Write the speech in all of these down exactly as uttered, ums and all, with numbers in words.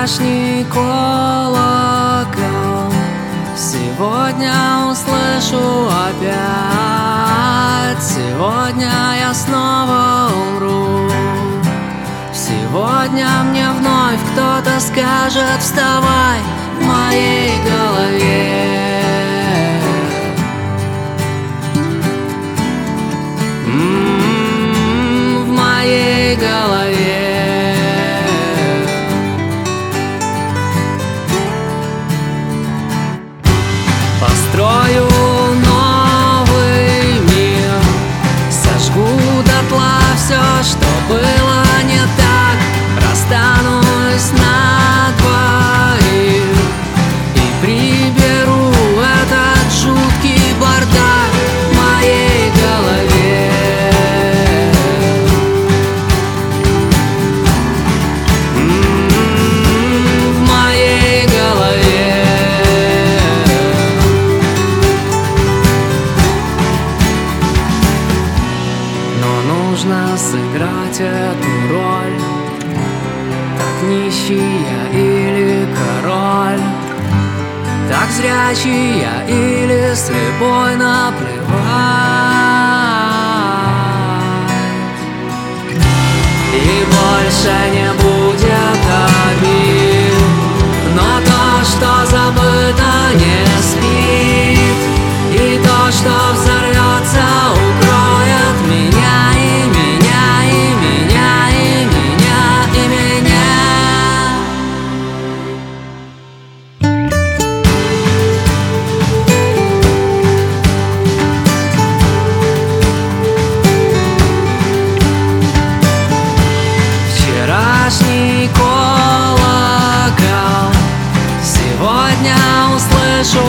вчерашний колокол сегодня услышу опять. Сегодня я снова умру. Сегодня мне вновь кто-то скажет: вставай, в моей голове. М-м-м, в моей голове. Построю новый мир, сожгу дотла все, что было не так. Расстанусь на двоих и приберу этот жуткий бардак в моей голове. М-м-м, в моей голове. Нужно сыграть эту роль, так нищий я или король, так зрячий я или слепой, наплевать. И больше не будет обид, но то, что забыто, не спит. И то, что взорвется, укроет меня. Вчерашний колокол сегодня услышу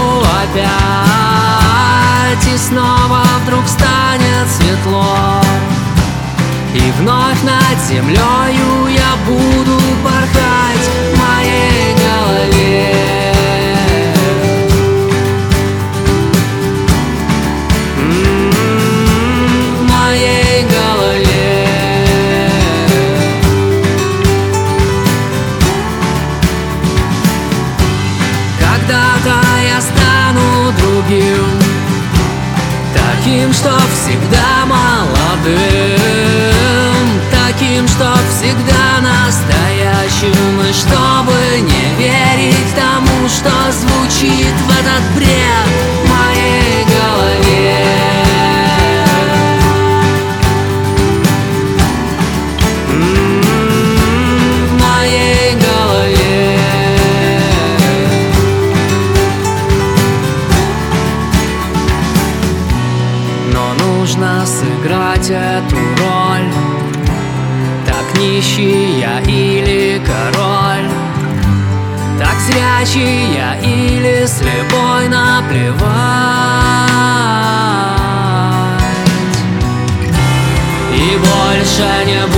опять. И снова вдруг станет светло, и вновь над землею я буду порхать в моей голове. М-м-м, в моей голове. Когда-то я стану другим, таким, что всегда молодым, таким, что всегда настоящим. И чтобы не верить тому, что звучит в этот бред в моей голове. М-м-м, в моей голове. Нужно сыграть эту роль, так нищий я или король, так зрячий я или слепой, наплевать. И больше не буду